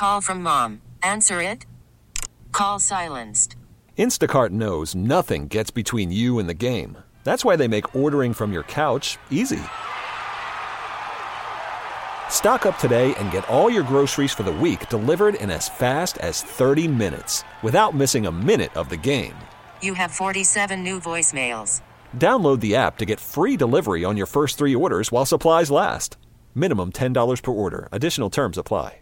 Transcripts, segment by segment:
Call from mom. Answer it. Call silenced. Instacart knows nothing gets between you and the game. That's why they make ordering from your couch easy. Stock up today and get all your groceries for the week delivered in as fast as 30 minutes without missing a minute of the game. You have 47 new voicemails. Download the app to get free delivery on your first 3 orders while supplies last. Minimum $10 per order. Additional terms apply.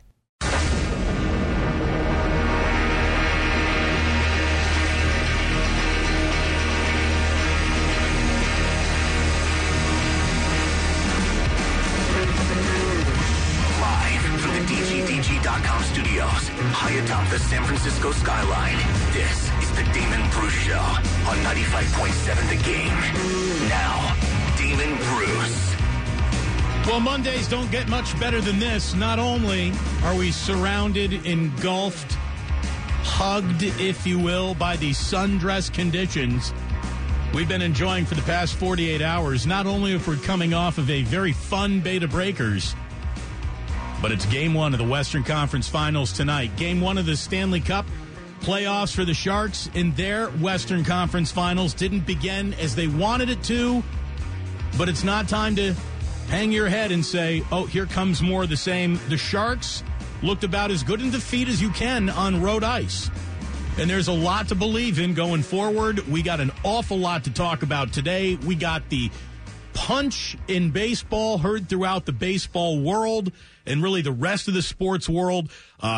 DGDG.com studios, high atop the San Francisco skyline. This is the Damon Bruce Show on 95.7 The Game. Now, Damon Bruce. Well, Mondays don't get much better than this. Not only are we surrounded, engulfed, hugged, if you will, by the sundress conditions we've been enjoying for the past 48 hours, not only if we're coming off of a very fun Bay to Breakers, but it's Game 1 of the Western Conference Finals tonight. Game 1 of the Stanley Cup playoffs for the Sharks in their Western Conference Finals didn't begin as they wanted it to, but it's not time to hang your head and say, oh, here comes more of the same. The Sharks looked about as good in defeat as you can on road ice. And there's a lot to believe in going forward. We got an awful lot to talk about today. We got the punch in baseball heard throughout the baseball world and really the rest of the sports world.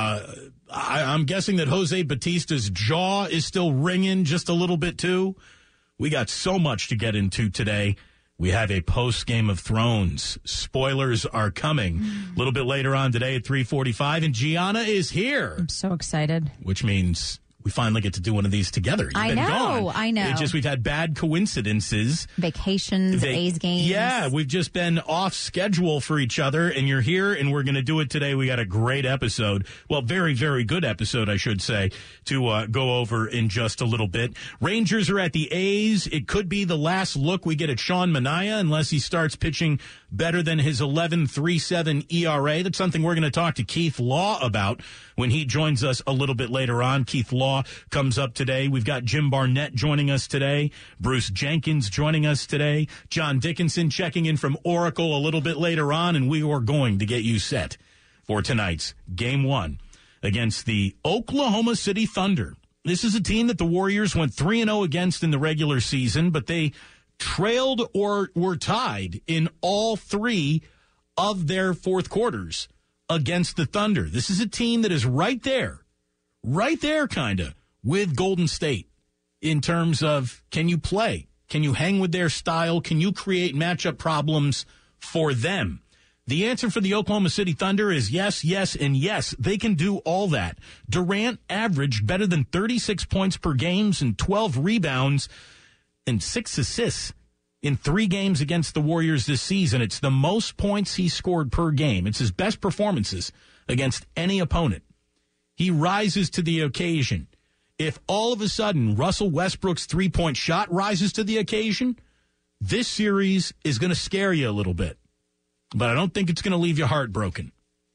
I'm guessing that Jose Batista's jaw is still ringing just a little bit, too. We got so much to get into today. We have a post-Game of Thrones. Spoilers are coming a little bit later on today at 3:45, and Gianna is here. I'm so excited. Which means we finally get to do one of these together. You've been gone. I know. It's just we've had bad coincidences. Vacations, A's games. Yeah, we've just been off schedule for each other, and you're here, and we're going to do it today. We got a great episode. Well, very, very good episode, I should say, to go over in just a little bit. Rangers are at the A's. It could be the last look we get at Sean Manaea unless he starts pitching better than his 11.37 ERA. That's something we're going to talk to Keith Law about when he joins us a little bit later on. Keith Law comes up today. We've got Jim Barnett joining us today. Bruce Jenkins joining us today. John Dickinson checking in from Oracle a little bit later on, and we are going to get you set for tonight's Game 1 against the Oklahoma City Thunder. This is a team that the Warriors went 3-0 against in the regular season, but they trailed or were tied in all 3 of their fourth quarters against the Thunder. This is a team that is right there kind of with Golden State in terms of, can you play? Can you hang with their style? Can you create matchup problems for them? The answer for the Oklahoma City Thunder is yes, yes, and yes. They can do all that. Durant averaged better than 36 points per game and 12 rebounds and 6 assists in 3 games against the Warriors this season. It's the most points he scored per game. It's his best performances against any opponent. He rises to the occasion. If all of a sudden Russell Westbrook's three-point shot rises to the occasion, this series is going to scare you a little bit. But I don't think it's going to leave you heartbroken.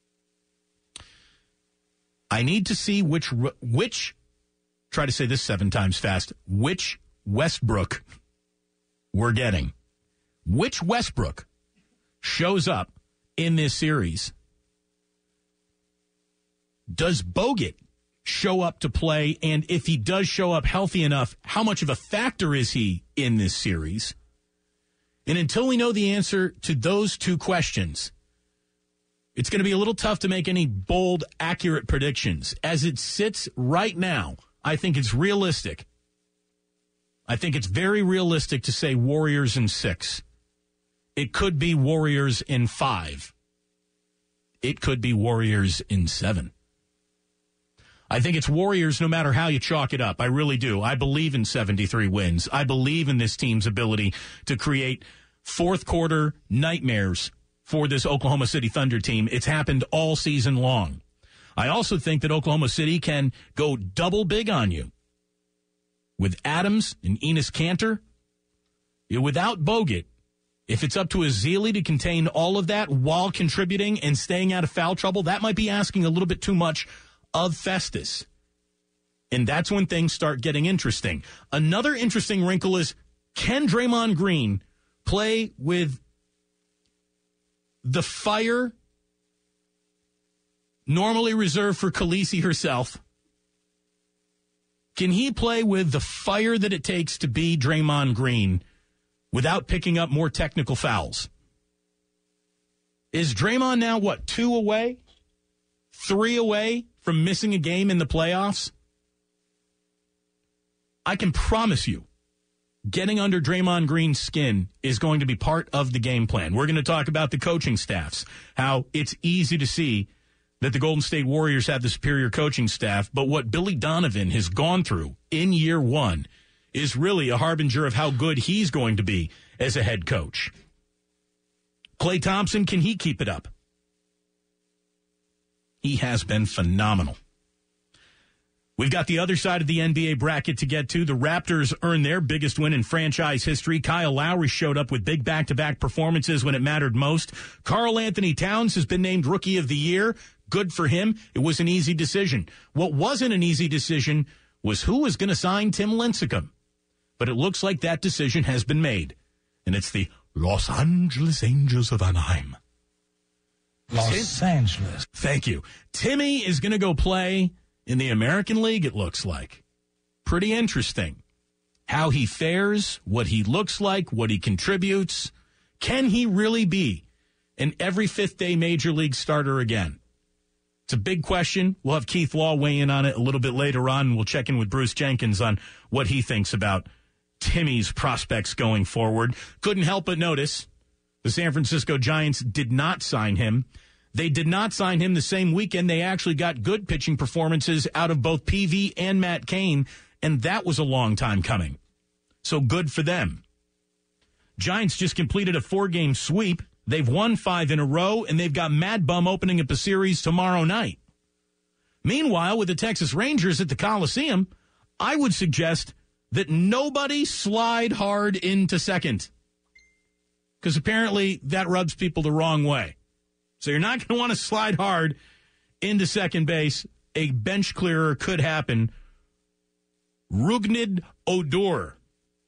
I need to see which, try to say this 7 times fast, which Westbrook we're getting. Which Westbrook shows up in this series? Does Bogut show up to play? And if he does show up healthy enough, how much of a factor is he in this series? And until we know the answer to those 2 questions, it's going to be a little tough to make any bold, accurate predictions. As it sits right now, I think it's realistic. I think it's very realistic to say Warriors in 6. It could be Warriors in 5. It could be Warriors in 7. I think it's Warriors no matter how you chalk it up. I really do. I believe in 73 wins. I believe in this team's ability to create fourth quarter nightmares for this Oklahoma City Thunder team. It's happened all season long. I also think that Oklahoma City can go double big on you. With Adams and Enes Kanter, without Bogut, If it's up to Ezeli to contain all of that while contributing and staying out of foul trouble, that might be asking a little bit too much of Festus. And that's when things start getting interesting. Another interesting wrinkle is, can Draymond Green play with the fire normally reserved for Khaleesi herself? Can he play with the fire that it takes to be Draymond Green without picking up more technical fouls? Is Draymond now, 2 away? 3 away from missing a game in the playoffs? I can promise you, getting under Draymond Green's skin is going to be part of the game plan. We're going to talk about the coaching staffs, how it's easy to see that the Golden State Warriors have the superior coaching staff, but what Billy Donovan has gone through in year one is really a harbinger of how good he's going to be as a head coach. Klay Thompson, can he keep it up? He has been phenomenal. We've got the other side of the NBA bracket to get to. The Raptors earned their biggest win in franchise history. Kyle Lowry showed up with big back-to-back performances when it mattered most. Karl Anthony Towns has been named Rookie of the Year. Good for him. It was an easy decision. What wasn't an easy decision was who was going to sign Tim Lincecum. But it looks like that decision has been made. And it's the Los Angeles Angels of Anaheim. Los Angeles. Thank you. Timmy is going to go play in the American League, it looks like. Pretty interesting. How he fares, what he looks like, what he contributes. Can he really be an every fifth-day Major League starter again? It's a big question. We'll have Keith Law weigh in on it a little bit later on, and we'll check in with Bruce Jenkins on what he thinks about Timmy's prospects going forward. Couldn't help but notice the San Francisco Giants did not sign him. They did not sign him the same weekend. They actually got good pitching performances out of both PV and Matt Cain, and that was a long time coming. So good for them. Giants just completed a 4-game sweep. They've won 5 in a row, and they've got Mad Bum opening up a series tomorrow night. Meanwhile, with the Texas Rangers at the Coliseum, I would suggest that nobody slide hard into second, because apparently that rubs people the wrong way. So you're not going to want to slide hard into second base. A bench clearer could happen. Rougned Odor.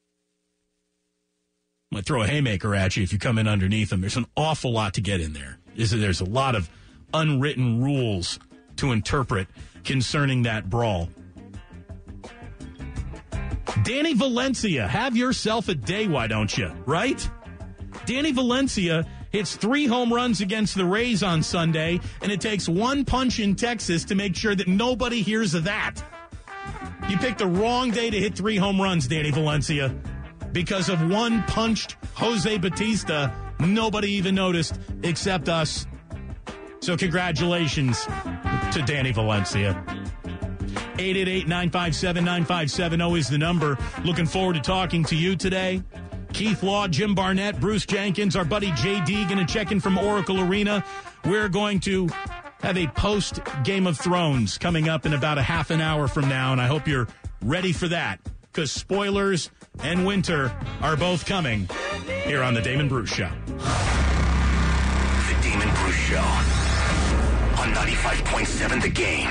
I'm going to throw a haymaker at you if you come in underneath him. There's an awful lot to get in there. There's a lot of unwritten rules to interpret concerning that brawl. Danny Valencia, have yourself a day, why don't you? Right? Danny Valencia hits 3 home runs against the Rays on Sunday, and it takes one punch in Texas to make sure that nobody hears of that. You picked the wrong day to hit 3 home runs, Danny Valencia. Because of one punched Jose Bautista, nobody even noticed except us. So congratulations to Danny Valencia. 888-957-9570 is the number. Looking forward to talking to you today. Keith Law, Jim Barnett, Bruce Jenkins, our buddy JD going to check in from Oracle Arena. We're going to have a post-Game of Thrones coming up in about a half an hour from now, and I hope you're ready for that, because spoilers and winter are both coming here on The Damon Bruce Show. The Damon Bruce Show on 95.7 The Game.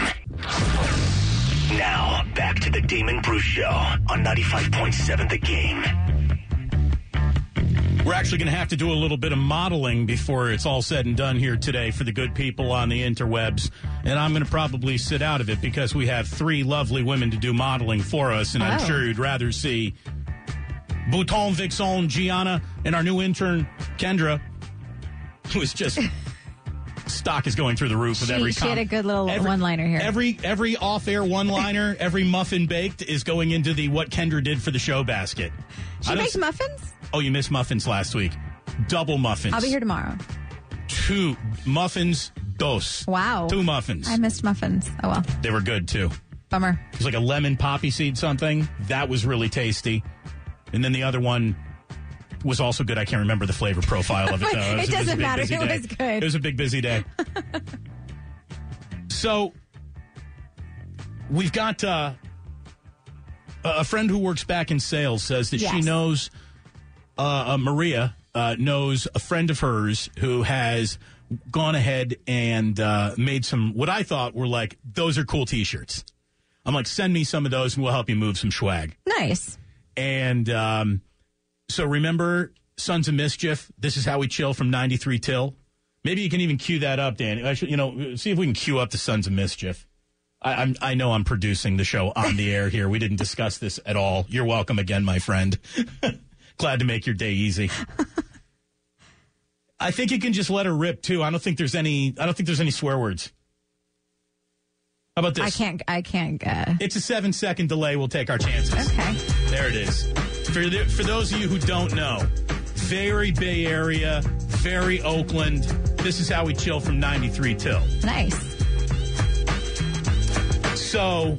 Now, back to The Damon Bruce Show on 95.7 The Game. We're actually going to have to do a little bit of modeling before it's all said and done here today for the good people on the interwebs. And I'm going to probably sit out of it because we have 3 lovely women to do modeling for us. And I'm sure you'd rather see Bouton, Vixen, Gianna, and our new intern, Kendra, who is just... stock is going through the roof with every She had a good little one-liner here. Every off-air one-liner, every muffin baked is going into the what Kendra did for the show basket. She makes muffins? Oh, you missed muffins last week. Double muffins. I'll be here tomorrow. 2 muffins, dos. Wow. 2 muffins. I missed muffins. Oh, well. They were good, too. Bummer. It was like a lemon poppy seed something. That was really tasty. And then the other one was also good. I can't remember the flavor profile of it, though. It doesn't matter. It was good. It was a big, busy day. So, we've got a friend who works back in sales says that she knows Maria, knows a friend of hers who has gone ahead and made some, what I thought were like, those are cool T-shirts. I'm like, send me some of those and we'll help you move some swag. Nice. And so remember Sons of Mischief, This Is How We Chill from 93 Till? Maybe you can even cue that up, Danny. I should, see if we can cue up the Sons of Mischief. I know I'm producing the show on the air here. We didn't discuss this at all. You're welcome again, my friend. Glad to make your day easy. I think you can just let her rip too. I don't think there's any swear words. How about this? I can't. It's a 7-second delay. We'll take our chances. Okay. There it is. For those of you who don't know, very Bay Area, very Oakland. This is how we chill from 93 Till. Nice. So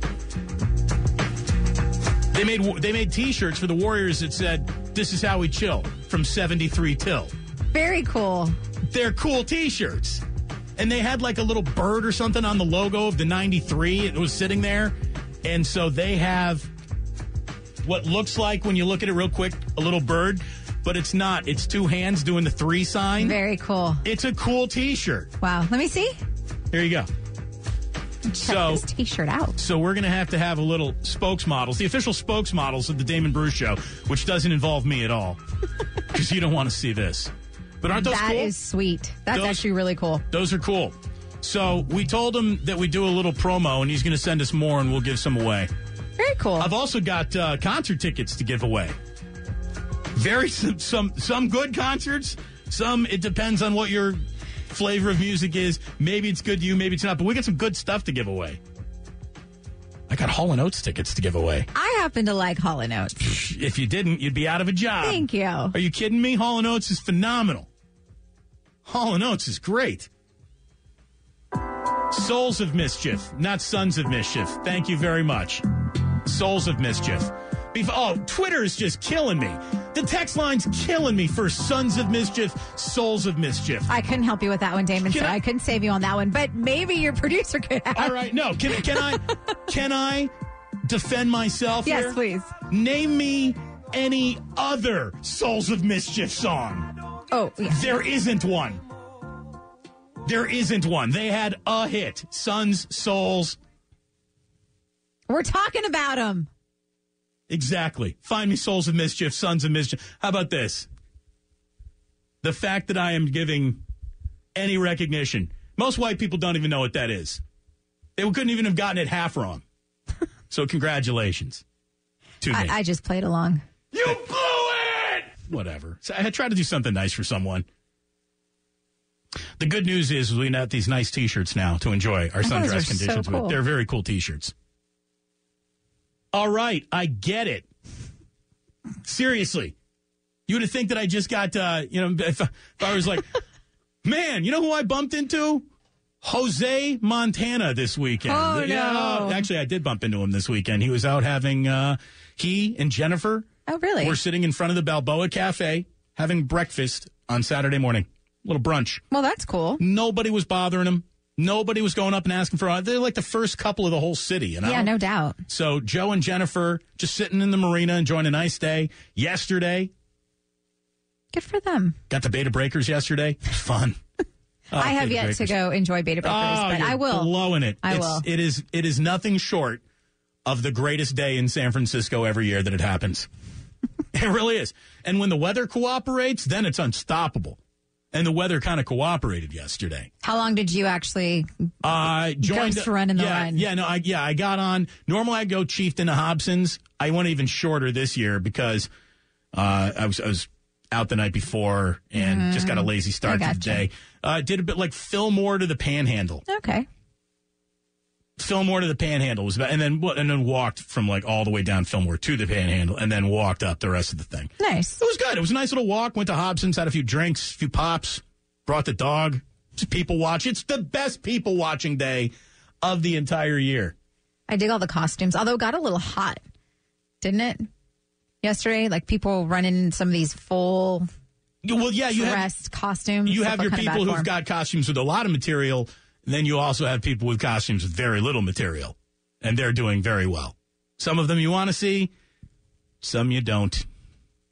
they made T-shirts for the Warriors that said, "This is how we chill from 73 Till." Very cool. They're cool T-shirts. And they had like a little bird or something on the logo of the 93. It was sitting there. And so they have what looks like, when you look at it real quick, a little bird. But it's not. It's two hands doing the 3 sign. Very cool. It's a cool T-shirt. Wow. Let me see. Here you go. Check this T-shirt out. So we're going to have a little spokesmodels, the official spokesmodels of the Damon Bruce Show, which doesn't involve me at all, because you don't want to see this. But aren't those cool? That is sweet. That's actually really cool. Those are cool. So we told him that we do a little promo, and he's going to send us more, and we'll give some away. Very cool. I've also got concert tickets to give away. Some good concerts. Some, it depends on what your flavor of music is. Maybe it's good to you, maybe it's not. But we got some good stuff to give away. I got Hall & Oates tickets to give away. I happen to like Hall & Oates. If you didn't, you'd be out of a job. Thank you. Are you kidding me? Hall & Oates is phenomenal. Hall & Oates is great. Souls of Mischief, not Sons of Mischief. Thank you very much. Souls of Mischief. Twitter is just killing me. The text line's killing me for Sons of Mischief, Souls of Mischief. I couldn't help you with that one, Damon, so I couldn't save you on that one, but maybe your producer could have. All right, no. Can I defend myself here? Yes, please. Name me any other Souls of Mischief song. Oh, yeah. There isn't one. There isn't one. They had a hit. Sons, Souls. We're talking about them. Exactly. Find me Souls of Mischief, Sons of Mischief. How about this? The fact that I am giving any recognition. Most white people don't even know what that is. They couldn't even have gotten it half wrong. So congratulations to me. I just played along. You blew it! Whatever. So I tried to do something nice for someone. The good news is we got these nice T-shirts now to enjoy our sundress conditions so cool. with. They're very cool T-shirts. All right, I get it. Seriously. You would think that I just got, if I was like, man, you know who I bumped into? Jose Montana this weekend. Oh, yeah, no. Actually, I did bump into him this weekend. He was out having, he and Jennifer. Oh, really? Were sitting in front of the Balboa Cafe having breakfast on Saturday morning. A little brunch. Well, that's cool. Nobody was bothering him. Nobody was going up and asking for. They're like the first couple of the whole city, you know? Yeah, no doubt. So Joe and Jennifer just sitting in the marina enjoying a nice day. Yesterday. Good for them. Got the Beta Breakers yesterday. Fun. I have yet to go enjoy Beta Breakers, but I will. Blowing it. I will. It is nothing short of the greatest day in San Francisco every year that it happens. It really is. And when the weather cooperates, then it's unstoppable. And the weather kind of cooperated yesterday. How long did you actually ghost run in the run? I got on. Normally I go Chieftain to Hobson's. I went even shorter this year because I was out the night before and just got a lazy start to the day. Did a bit like Fillmore to the Panhandle. Okay. Fillmore to the Panhandle was about, and then walked from like all the way down Fillmore to the Panhandle, and then walked up the rest of the thing. Nice. It was good. It was a nice little walk. Went to Hobson's, had a few drinks, a few pops, brought the dog. Just people watch. It's the best people watching day of the entire year. I dig all the costumes, although it got a little hot, didn't it? Yesterday, like people running in some of these full. Well, yeah, you dressed costumes. You have your people who've got costumes with a lot of material. Then you also have people with costumes with very little material, and they're doing very well. Some of them you want to see, some you don't.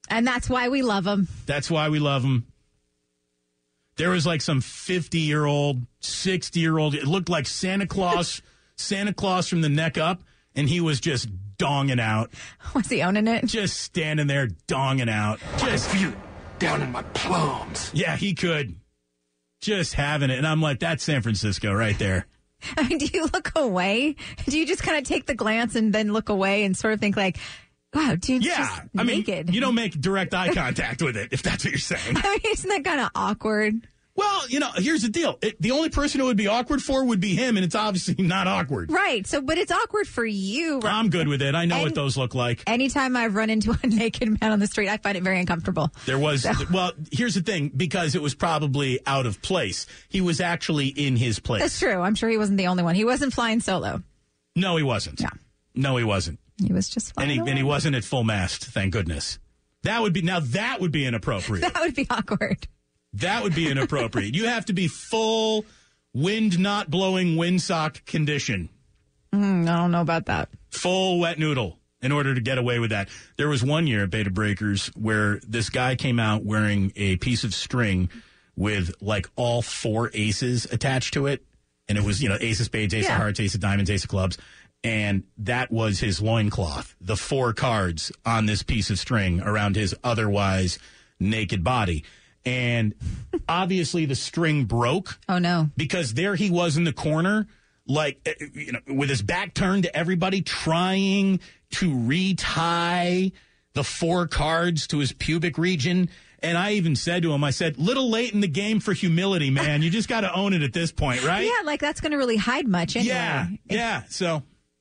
And that's why we love him. That's why we love him. There was like some 50-year-old, 60-year-old. It looked like Santa Claus from the neck up, and he was just donging out. Was he owning it? Just standing there donging out. Just feel it down in my plums. Yeah, he could. Just having it. And I'm like, that's San Francisco right there. I mean, do you look away? Do you just kind of take the glance and then look away and sort of think like, wow, dude's just naked? You don't make direct eye contact with it, if that's what you're saying. I mean, isn't that kind of awkward? Well, here's the deal. The only person it would be awkward for would be him, and it's obviously not awkward. Right. So, but it's awkward for you. Right? I'm good with it. I know what those look like. Anytime I've run into a naked man on the street, I find it very uncomfortable. Well, here's the thing. Because it was probably out of place. He was actually in his place. That's true. I'm sure he wasn't the only one. He wasn't flying solo. No, he wasn't. Yeah. No, he wasn't. He was just flying and he wasn't at full mast, thank goodness. That would be inappropriate. That would be awkward. That would be inappropriate. You have to be full wind not blowing windsock condition. I don't know about that. Full wet noodle in order to get away with that. There was one year at Beta Breakers where this guy came out wearing a piece of string with like all 4 aces attached to it. And it was, ace of spades, ace of hearts, ace of diamonds, ace of clubs. And that was his loincloth, the 4 cards on this piece of string around his otherwise naked body. And obviously the string broke. Oh, no. Because there he was in the corner, like, with his back turned to everybody, trying to retie the 4 cards to his pubic region. And I even said to him, little late in the game for humility, man. You just got to own it at this point, right? Yeah, like that's going to really hide much anyway. Yeah. So,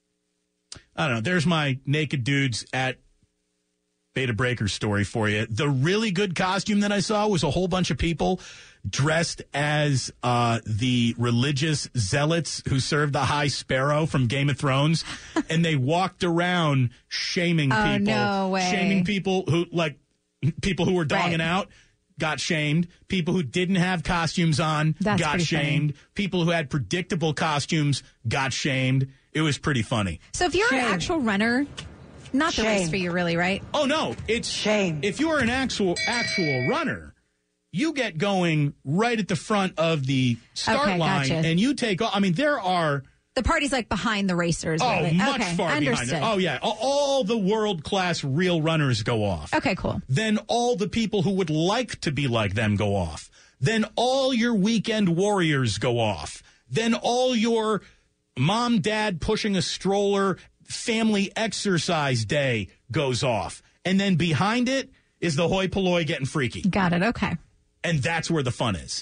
I don't know. There's my naked dudes at Beta Breaker story for you. The really good costume that I saw was a whole bunch of people dressed as the religious zealots who served the High Sparrow from Game of Thrones, and they walked around shaming people. Oh, no way. Shaming people who were donging out got shamed. People who didn't have costumes on got shamed. Funny. People who had predictable costumes got shamed. It was pretty funny. So if you're an actual runner, not the race for you, really, right? Oh, no. It's shame. If you are an actual runner, you get going right at the front of the start line, and you take off. I mean, there are... The party's like behind the racers. Oh, much far understood. behind it. Oh, yeah. All the world-class real runners go off. Okay, cool. Then all the people who would like to be like them go off. Then all your weekend warriors go off. Then all your mom, dad pushing a stroller family exercise day goes off. And then behind it is the hoi polloi getting freaky. Got it. Okay. And that's where the fun is.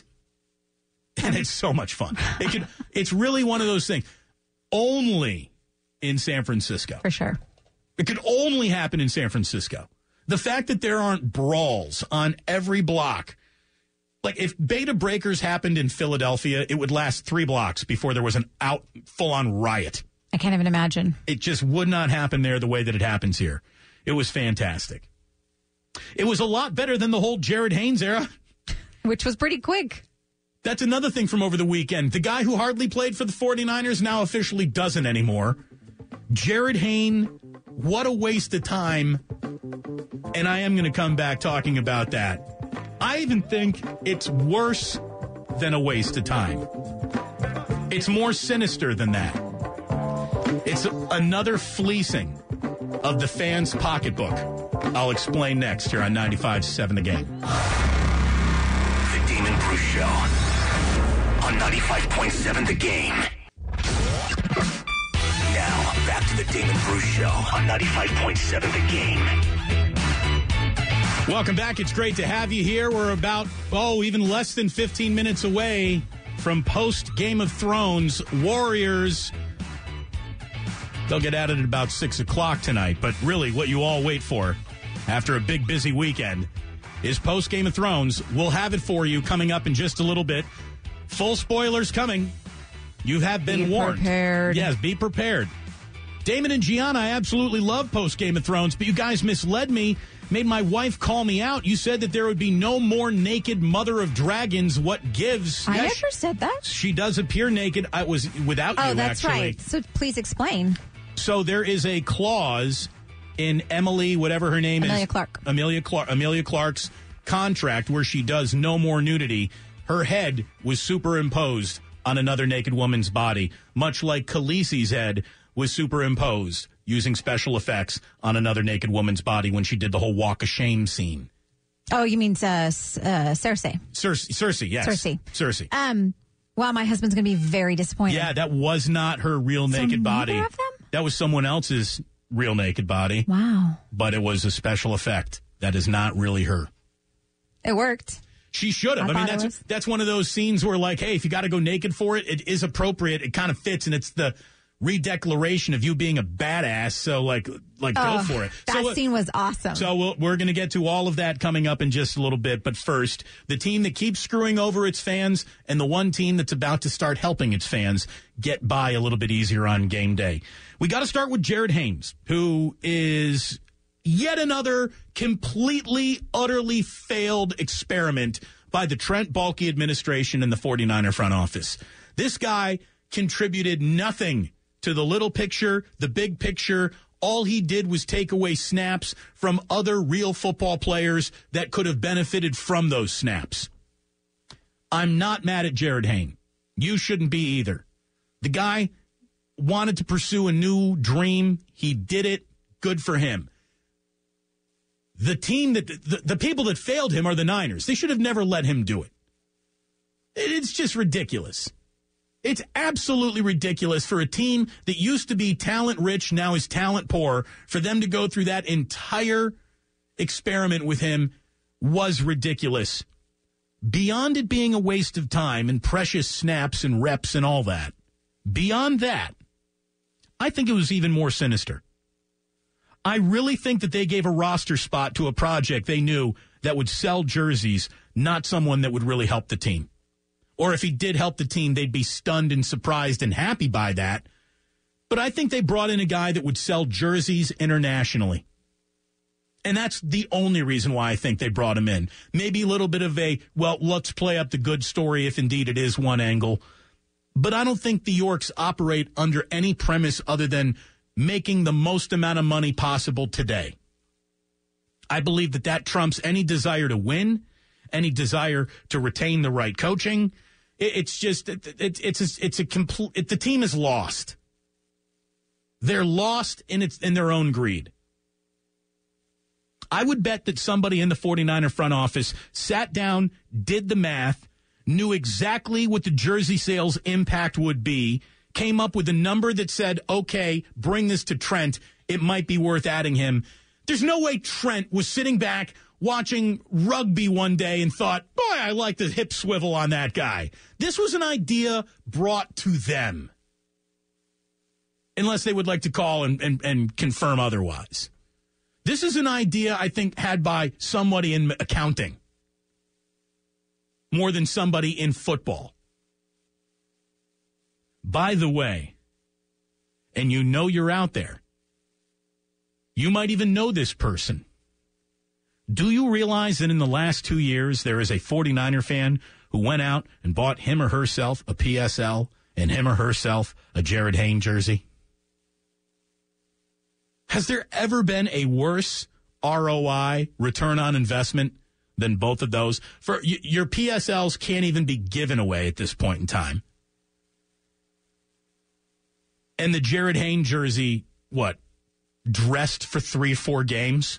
And it's so much fun. It's really one of those things. Only in San Francisco. For sure. It could only happen in San Francisco. The fact that there aren't brawls on every block. Like, if Beta Breakers happened in Philadelphia, it would last 3 blocks before there was an full-on riot. I can't even imagine. It just would not happen there the way that it happens here. It was fantastic. It was a lot better than the whole Jared Haynes era. Which was pretty quick. That's another thing from over the weekend. The guy who hardly played for the 49ers now officially doesn't anymore. Jared Haynes, what a waste of time. And I am going to come back talking about that. I even think it's worse than a waste of time. It's more sinister than that. It's another fleecing of the fans' pocketbook. I'll explain next here on 95.7 The Game. The Damon Bruce Show on 95.7 The Game. Now, back to the Damon Bruce Show on 95.7 The Game. Welcome back. It's great to have you here. We're about, even less than 15 minutes away from post-Game of Thrones. Warriors, they'll get at it at about 6 o'clock tonight. But really, what you all wait for after a big, busy weekend is post-Game of Thrones. We'll have it for you coming up in just a little bit. Full spoilers coming. You have been warned. Be prepared. Yes, be prepared. Damon and Gianna, I absolutely love post-Game of Thrones, but you guys misled me, made my wife call me out. You said that there would be no more naked Mother of Dragons. What gives? I never said that. She does appear naked. I was without you, that's actually. right. So please explain. So there is a clause in Emily, whatever her name Amelia is. Clark. Amelia Clark's contract where she does no more nudity. Her head was superimposed on another naked woman's body, much like Khaleesi's head was superimposed using special effects on another naked woman's body when she did the whole walk of shame scene. Oh, you mean Cersei? Cersei, yes. Cersei. Wow, my husband's going to be very disappointed. Yeah, that was not her real naked body. Neither of them? That was someone else's real naked body. Wow. But it was a special effect. That is not really her. It worked. She should have. I mean, that's one of those scenes where, like, hey, if you got to go naked for it, it is appropriate. It kind of fits, and it's the redeclaration of you being a badass. So, like go for it. That scene was awesome. So we're going to get to all of that coming up in just a little bit. But first, the team that keeps screwing over its fans and the one team that's about to start helping its fans get by a little bit easier on game day. We got to start with Jared Haynes, who is yet another completely, utterly failed experiment by the Trent Baalke administration and the 49er front office. This guy contributed nothing to the little picture, the big picture. All he did was take away snaps from other real football players that could have benefited from those snaps. I'm not mad at Jared Haynes. You shouldn't be either. The guy wanted to pursue a new dream. He did it. Good for him. The team that the people that failed him are the Niners. They should have never let him do it. It's just ridiculous. It's absolutely ridiculous for a team that used to be talent rich, now is talent poor. For them to go through that entire experiment with him was ridiculous. Beyond it being a waste of time and precious snaps and reps and all that, beyond that, I think it was even more sinister. I really think that they gave a roster spot to a project they knew that would sell jerseys, not someone that would really help the team. Or if he did help the team, they'd be stunned and surprised and happy by that. But I think they brought in a guy that would sell jerseys internationally. And that's the only reason why I think they brought him in. Maybe a little bit of a, well, let's play up the good story if indeed it is one angle. But I don't think the Yorks operate under any premise other than making the most amount of money possible today. I believe that trumps any desire to win, any desire to retain the right coaching. It's just, it's a complete, the team is lost. They're lost in their own greed. I would bet that somebody in the 49er front office sat down, did the math, knew exactly what the jersey sales impact would be, came up with a number that said, okay, bring this to Trent. It might be worth adding him. There's no way Trent was sitting back watching rugby one day and thought, boy, I like the hip swivel on that guy. This was an idea brought to them. Unless they would like to call and confirm otherwise. This is an idea, I think, had by somebody in accounting more than somebody in football. By the way, and you know you're out there, you might even know this person. Do you realize that in the last 2 years, there is a 49er fan who went out and bought him or herself a PSL and him or herself a Jared Haynes jersey? Has there ever been a worse ROI, return on investment, than both of those? For your PSLs can't even be given away at this point in time. And the Jared Haynes jersey, what, dressed for 3 or 4 games?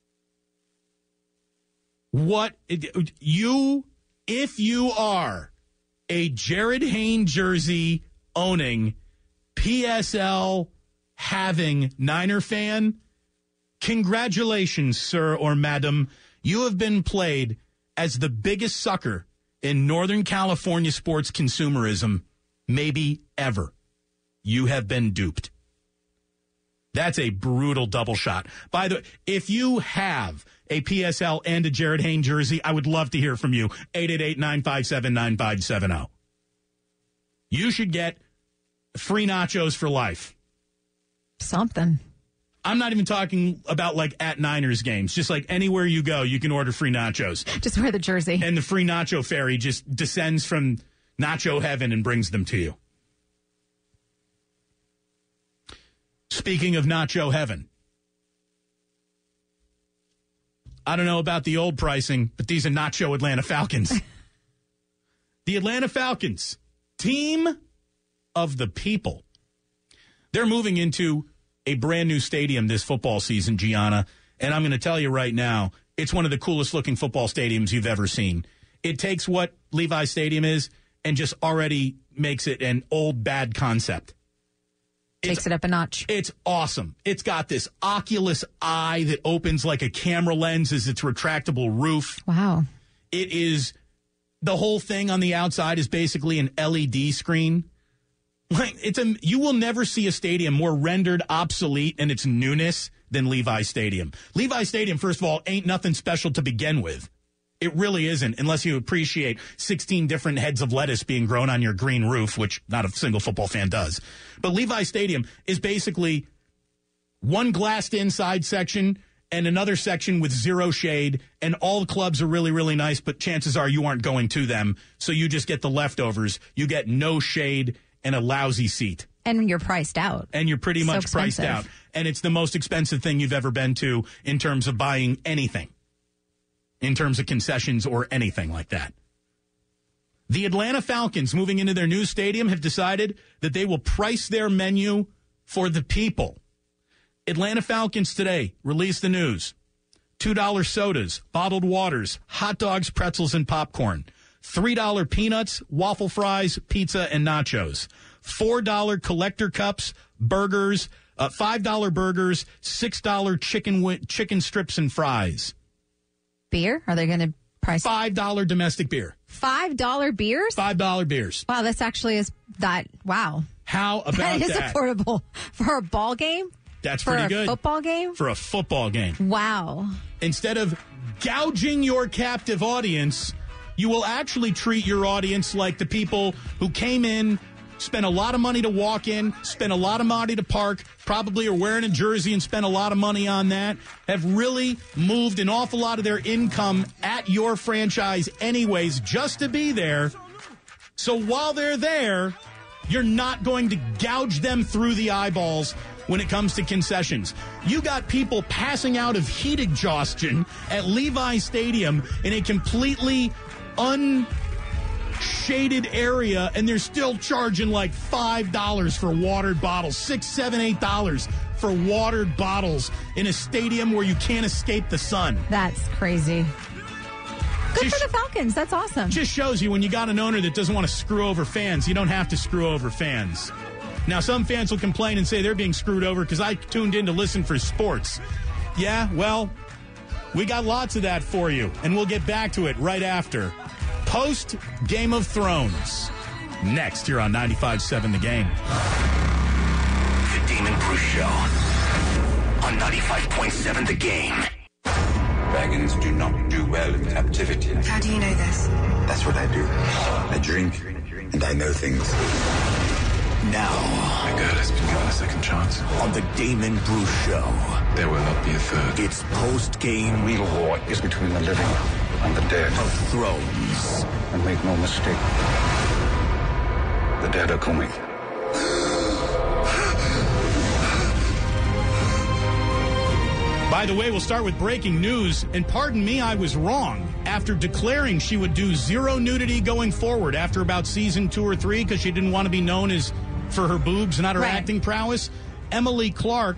What, if you are a Jared Haynes jersey owning, PSL having Niner fan, congratulations, sir or madam. You have been played as the biggest sucker in Northern California sports consumerism, maybe ever. You have been duped. That's a brutal double shot. By the way, if you have a PSL and a Jared Haynes jersey, I would love to hear from you. 888-957-9570. You should get free nachos for life. Something. I'm not even talking about like at Niners games. Just like anywhere you go, you can order free nachos. Just wear the jersey. And the free nacho ferry just descends from nacho heaven and brings them to you. Speaking of nacho heaven, I don't know about the old pricing, but these are nacho Atlanta Falcons. The Atlanta Falcons, team of the people. They're moving into a brand new stadium this football season, Gianna. And I'm going to tell you right now, it's one of the coolest looking football stadiums you've ever seen. It takes what Levi Stadium is and just already makes it an old bad concept. Takes it up a notch. It's awesome. It's got this Oculus eye that opens like a camera lens as its retractable roof. Wow. It is, the whole thing on the outside is basically an LED screen. Like you will never see a stadium more rendered obsolete in its newness than Levi Stadium. Levi Stadium, first of all, ain't nothing special to begin with. It really isn't, unless you appreciate 16 different heads of lettuce being grown on your green roof, which not a single football fan does. But Levi Stadium is basically one glassed inside section and another section with zero shade, and all the clubs are really, really nice, but chances are you aren't going to them, so you just get the leftovers. You get no shade and a lousy seat. And you're priced out. And you're pretty much priced out. And it's the most expensive thing you've ever been to in terms of buying anything, in terms of concessions or anything like that. The Atlanta Falcons, moving into their new stadium, have decided that they will price their menu for the people. Atlanta Falcons today released the news. $2 sodas, bottled waters, hot dogs, pretzels, and popcorn. $3 peanuts, waffle fries, pizza, and nachos. $4 collector cups, burgers, $5 burgers, $6 chicken strips and fries. Beer? Are they going to price? $5 domestic beer. $5 beers? $5 beers. Wow, that's actually wow. How about that? That is affordable for a ball game? That's pretty good. For a football game? For a football game. Wow. Instead of gouging your captive audience, you will actually treat your audience like the people who came in, spent a lot of money to walk in, spent a lot of money to park, probably are wearing a jersey and spent a lot of money on that, have really moved an awful lot of their income at your franchise anyways just to be there. So while they're there, you're not going to gouge them through the eyeballs when it comes to concessions. You got people passing out of heat exhaustion at Levi Stadium in a completely unshaded area, and they're still charging like $5 for watered bottles, $6, $7, $8 for watered bottles in a stadium where you can't escape the sun. That's crazy. Good for the Falcons. That's awesome. Just shows you when you got an owner that doesn't want to screw over fans, you don't have to screw over fans. Now, some fans will complain and say they're being screwed over because I tuned in to listen for sports. Yeah, well, we got lots of that for you, and we'll get back to it right after. Post Game of Thrones. Next, here on 95.7 The Game. The Damon Bruce Show on 95.7 The Game. Dragons do not do well in captivity. How do you know this? That's what I do. I drink, and I know things. Now, My girl has been given a second chance. on the Damon Bruce Show, There will not be a third. it's post-game Real war is between the living and the dead. of Thrones. And make no mistake, the dead are coming. By the way, we'll start with breaking news. And pardon me, I was wrong. After declaring she would do zero nudity going forward after about season 2 or 3 because she didn't want to be known as for her boobs, not her acting prowess, Emilia Clarke,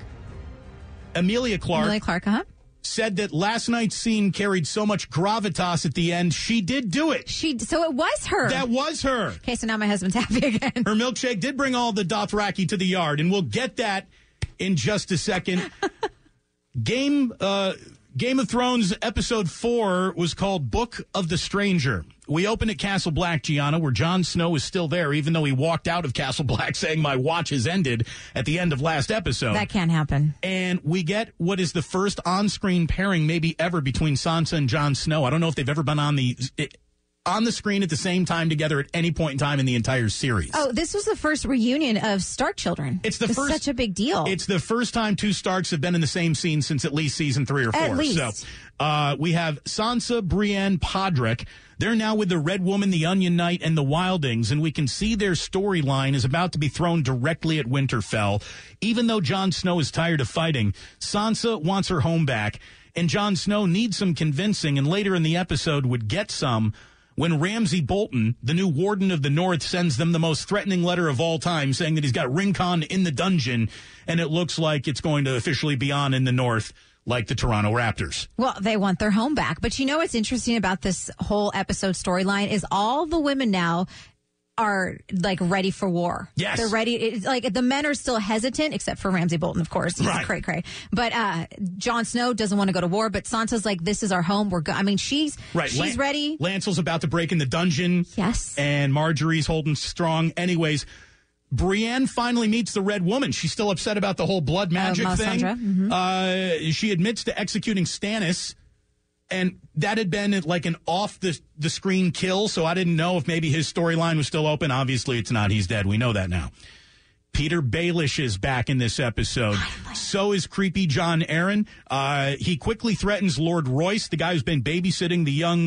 said that last night's scene carried so much gravitas at the end, she did do it. So it was her. That was her. Okay, so now my husband's happy again. Her milkshake did bring all the Dothraki to the yard, and we'll get that in just a second. Game of Thrones episode 4 was called Book of the Stranger. We opened at Castle Black, Gianna, where Jon Snow is still there, even though he walked out of Castle Black saying my watch has ended at the end of last episode. That can't happen. And we get what is the first on-screen pairing maybe ever between Sansa and Jon Snow. I don't know if they've ever been on the screen at the same time together at any point in time in the entire series. Oh, this was the first reunion of Stark children. It's first, such a big deal. It's the first time two Starks have been in the same scene since at least season 3 or 4. At least. So we have Sansa, Brienne, Podrick. They're now with the Red Woman, the Onion Knight, and the Wildings, and we can see their storyline is about to be thrown directly at Winterfell. Even though Jon Snow is tired of fighting, Sansa wants her home back. And Jon Snow needs some convincing, and later in the episode would get some when Ramsay Bolton, the new Warden of the North, sends them the most threatening letter of all time, saying that he's got Rincon in the dungeon, and it looks like it's going to officially be on in the North, like the Toronto Raptors. Well, they want their home back. But you know what's interesting about this whole episode storyline is all the women now are like ready for war. Yes. They're ready. It's like the men are still hesitant, except for Ramsay Bolton, of course. He's Right. cray-cray. But Jon Snow doesn't want to go to war, but Sansa's like, this is our home. She's ready. Lancel's about to break in the dungeon. Yes. And Marjorie's holding strong. Anyways, Brienne finally meets the Red Woman. She's still upset about the whole blood magic thing. Melisandre. She admits to executing Stannis, and that had been like an off-the-screen kill, so I didn't know if maybe his storyline was still open. Obviously, it's not. He's dead. We know that now. Peter Baelish is back in this episode. So is creepy Jon Arryn. He quickly threatens Lord Royce, the guy who's been babysitting the young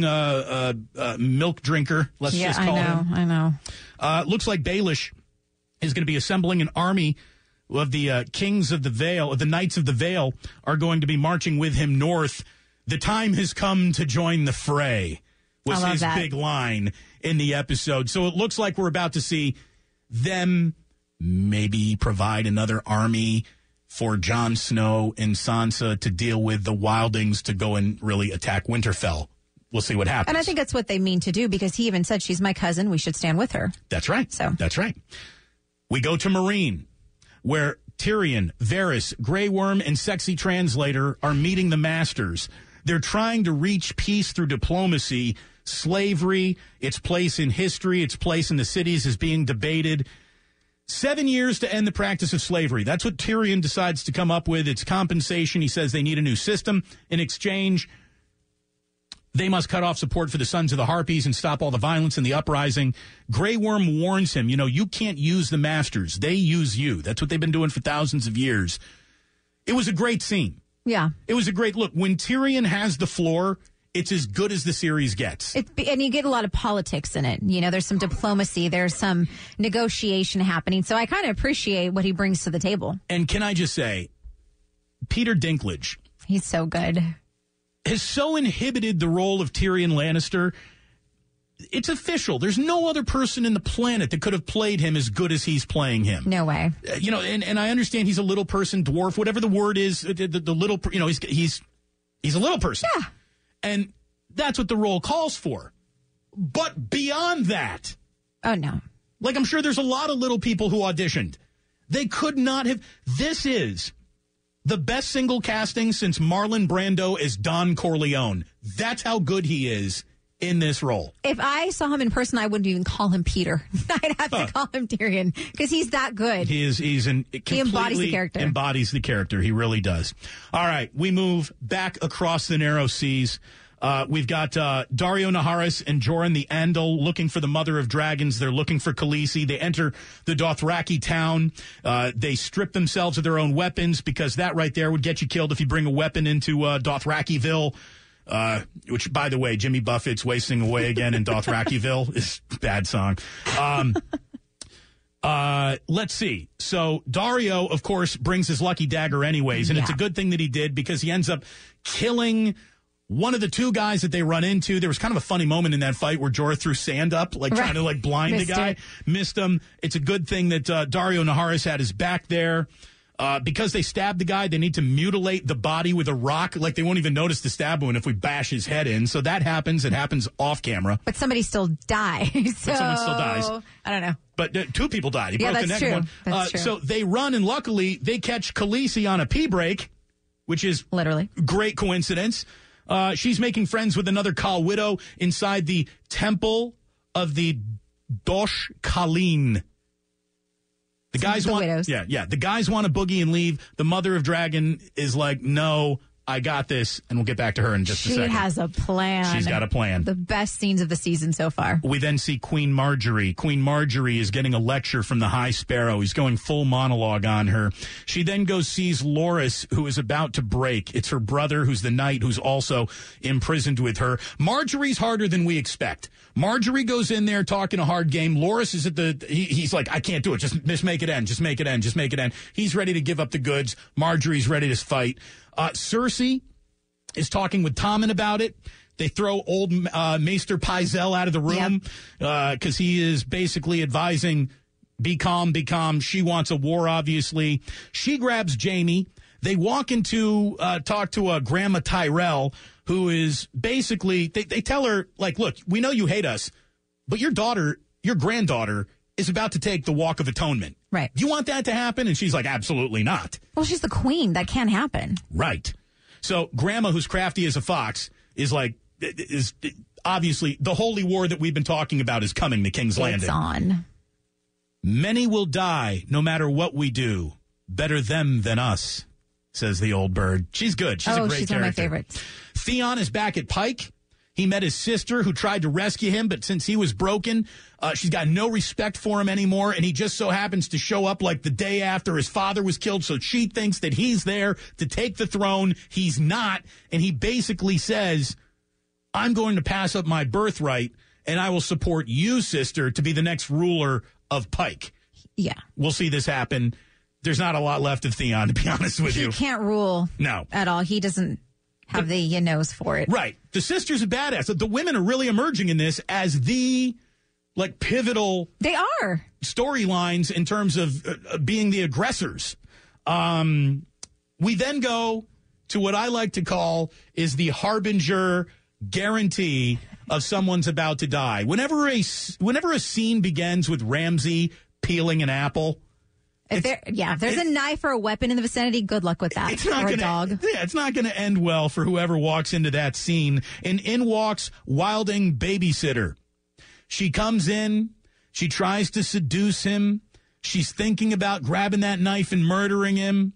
milk drinker. Let's just call him. I know. Looks like Baelish is going to be assembling an army of the Kings of the Vale, the Knights of the Vale, are going to be marching with him north. The time has come to join the fray, was his big line in the episode. So it looks like we're about to see them maybe provide another army for Jon Snow and Sansa to deal with the wildlings to go and really attack Winterfell. We'll see what happens. And I think that's what they mean to do, because he even said, she's my cousin. We should stand with her. That's right. That's right. We go to Meereen, where Tyrion, Varys, Grey Worm, and Sexy Translator are meeting the Masters. They're trying to reach peace through diplomacy. Slavery, its place in history, its place in the cities is being debated. 7 years to end the practice of slavery. That's what Tyrion decides to come up with. It's compensation. He says they need a new system. In exchange, they must cut off support for the Sons of the Harpies and stop all the violence and the uprising. Grey Worm warns him, you can't use the Masters. They use you. That's what they've been doing for thousands of years. It was a great scene. Yeah. It was a great look. When Tyrion has the floor, it's as good as the series gets. And you get a lot of politics in it. There's some diplomacy. There's some negotiation happening. So I kind of appreciate what he brings to the table. And can I just say, Peter Dinklage. He's so good. Has so inhibited the role of Tyrion Lannister. It's official. There's no other person in the planet that could have played him as good as he's playing him. No way. And I understand he's a little person, dwarf, whatever the word is, the little, he's a little person. Yeah. And that's what the role calls for. But beyond that. Oh, no. Like, I'm sure there's a lot of little people who auditioned. They could not have. This is the best single casting since Marlon Brando as Don Corleone. That's how good he is in this role. If I saw him in person, I wouldn't even call him Peter. I'd have to call him Tyrion, because he's that good. He embodies the character. Embodies the character. He really does. All right, we move back across the narrow seas. We've got Daario Naharis and Joran the Andal looking for the Mother of Dragons. They're looking for Khaleesi. They enter the Dothraki town. They strip themselves of their own weapons, because that right there would get you killed if you bring a weapon into Dothrakiville. Which, by the way, Jimmy Buffett's wasting away again in Dothrakiville is a bad song. Let's see. So Daario, of course, brings his lucky dagger anyways, and it's a good thing that he did, because he ends up killing one of the two guys that they run into. There was kind of a funny moment in that fight where Jorah threw sand up, trying to blind the guy. Missed him. It's a good thing that Daario Naharis had his back there. Because they stabbed the guy, they need to mutilate the body with a rock. They won't even notice the stab wound if we bash his head in. So that happens. It happens off camera. But somebody still dies. So, but someone still dies. I don't know. But two people died. He broke the neck true. of one. That's true. So they run, and luckily they catch Khaleesi on a pee break, which is literally great coincidence. She's making friends with another Khal widow inside the temple of the Dosh Khaleen. The guys want, widows. Yeah. The guys want to boogie and leave. The Mother of Dragon is like, no, I got this, and we'll get back to her in just a second. She has a plan. She's got a plan. The best scenes of the season so far. We then see Queen Marjorie. Queen Marjorie is getting a lecture from the High Sparrow. He's going full monologue on her. She then goes sees Loras, who is about to break. It's her brother, who's the knight, who's also imprisoned with her. Marjorie's harder than we expect. Marjorie goes in there talking a hard game. Loras is he's like, I can't do it. Just make it end. Just make it end. Just make it end. He's ready to give up the goods. Marjorie's ready to fight. Cersei is talking with Tommen about it. They throw old Maester Pycelle out of the room because he is basically advising, be calm, be calm. She wants a war, obviously. She grabs Jaime. They walk into talk to Grandma Tyrell, who is basically, they tell her, like, look, we know you hate us, but your granddaughter is about to take the Walk of Atonement. Right. You want that to happen? And she's like, absolutely not. Well, she's the queen. That can't happen. Right. So Grandma, who's crafty as a fox, is like, is obviously the holy war that we've been talking about is coming to King's Landing. It's on. Many will die no matter what we do. Better them than us, says the old bird. She's good. She's a great she's character. One of my favorites. Theon is back at Pike. He met his sister who tried to rescue him, but since he was broken, she's got no respect for him anymore, and he just so happens to show up like the day after his father was killed, so she thinks that he's there to take the throne. He's not, and he basically says, I'm going to pass up my birthright, and I will support you, sister, to be the next ruler of Pike. Yeah. We'll see this happen. There's not a lot left of Theon, to be honest with you. He can't rule at all. He doesn't have the nose for it. Right. The sister's a badass. The women are really emerging in this as the, like, pivotal... They are. ...storylines in terms of being the aggressors. We then go to what I like to call is the harbinger guarantee of someone's about to die. Whenever a scene begins with Ramsay peeling an apple... If there's a knife or a weapon in the vicinity, good luck with that. Or a dog. Yeah, it's not going to end well for whoever walks into that scene. And in walks Wilding babysitter. She comes in. She tries to seduce him. She's thinking about grabbing that knife and murdering him.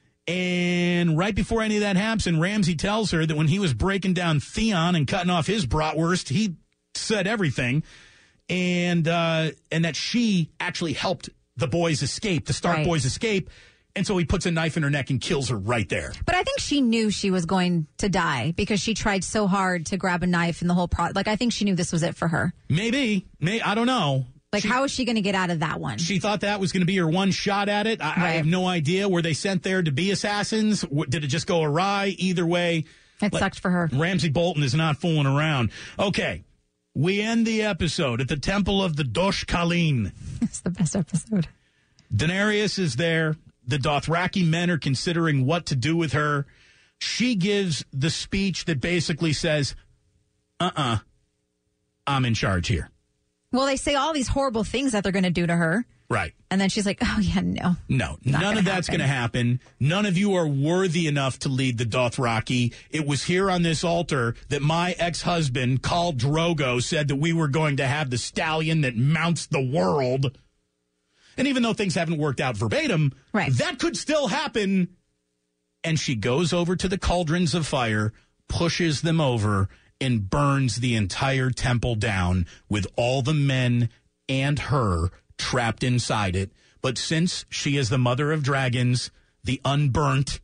And right before any of that happens, Ramsay tells her that when he was breaking down Theon and cutting off his bratwurst, he said everything. And that she actually helped the boys escape, the Stark boys escape. And so he puts a knife in her neck and kills her right there. But I think she knew she was going to die because she tried so hard to grab a knife in the whole Like, I think she knew this was it for her. Maybe. I don't know. Like, how is she going to get out of that one? She thought that was going to be her one shot at it. I have no idea. Were they sent there to be assassins? Did it just go awry? Either way. It sucked for her. Ramsay Bolton is not fooling around. Okay. We end the episode at the Temple of the Dosh Khaleen. It's the best episode. Daenerys is there. The Dothraki men are considering what to do with her. She gives the speech that basically says, I'm in charge here. Well, they say all these horrible things that they're going to do to her. Right. And then she's like, oh, yeah, no. No, none of that's going to happen. None of you are worthy enough to lead the Dothraki. It was here on this altar that my ex-husband, Khal Drogo, said that we were going to have the stallion that mounts the world. And even though things haven't worked out verbatim, that could still happen. And she goes over to the cauldrons of fire, pushes them over, and burns the entire temple down with all the men and her trapped inside it. But since she is the mother of dragons, the unburnt,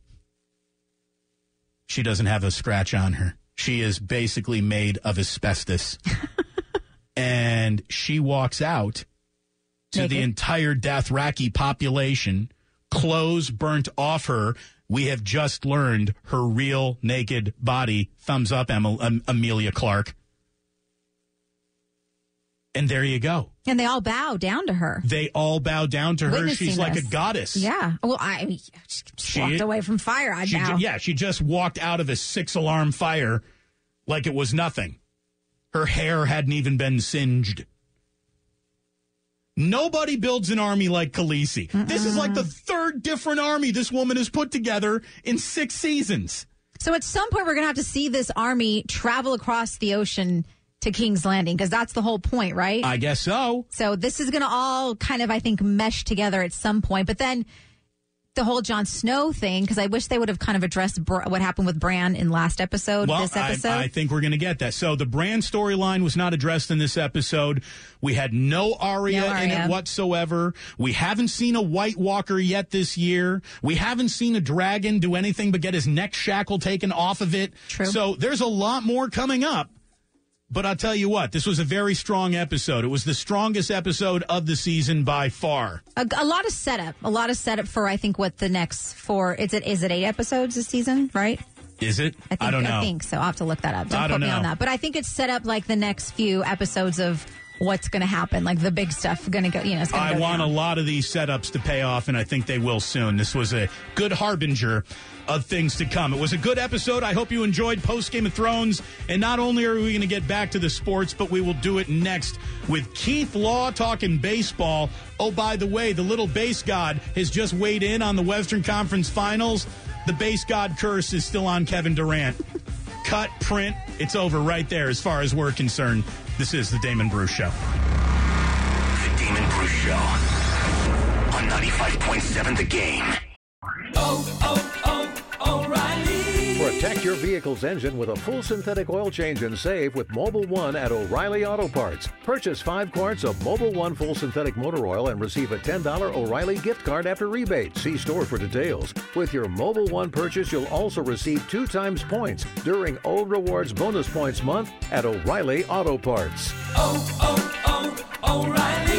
she doesn't have a scratch on her. She is basically made of asbestos. And she walks out to the entire Dothraki population, clothes burnt off her. We have just learned her real naked body. Thumbs up, Emilia Clarke. And there you go. And they all bow down to her. They all bow down to her. She's like a goddess. Yeah. Well, she walked away from fire. I'd bow. She just walked out of a 6-alarm fire like it was nothing. Her hair hadn't even been singed. Nobody builds an army like Khaleesi. This is like the third different army this woman has put together in 6 seasons. So at some point, we're going to have to see this army travel across the ocean to King's Landing, because that's the whole point, right? I guess so. So this is going to all kind of, I think, mesh together at some point. But then the whole Jon Snow thing, because I wish they would have kind of addressed what happened with Bran in last episode, this episode. I think we're going to get that. So the Bran storyline was not addressed in this episode. We had no Arya in it whatsoever. We haven't seen a White Walker yet this year. We haven't seen a dragon do anything but get his neck shackle taken off of it. True. So there's a lot more coming up. But I'll tell you what, this was a very strong episode. It was the strongest episode of the season by far. A lot of setup. A lot of setup for, I think, what the next 4, is it 8 episodes this season, right? Is it? I don't know. I think so. I'll have to look that up. Don't quote me on that. But I think it's set up like the next few episodes of what's going to happen, like the big stuff going to go, it's going to go I want down. a lot of these setups to pay off, and I think they will soon. This was a good harbinger of things to come. It was a good episode. I hope you enjoyed post Game of Thrones. And not only are we going to get back to the sports, but we will do it next with Keith Law talking baseball. Oh, by the way, the little base god has just weighed in on the Western Conference Finals. The base god curse is still on Kevin Durant. Cut, print, it's over right there as far as we're concerned. This is the Damon Bruce Show. The Damon Bruce Show on 95.7 The Game. O'Reilly. Protect your vehicle's engine with a full synthetic oil change and save with Mobil 1 at O'Reilly Auto Parts. Purchase 5 quarts of Mobil 1 full synthetic motor oil and receive a $10 O'Reilly gift card after rebate. See store for details. With your Mobil 1 purchase, you'll also receive 2 times points during O Rewards Bonus Points Month at O'Reilly Auto Parts. O'Reilly.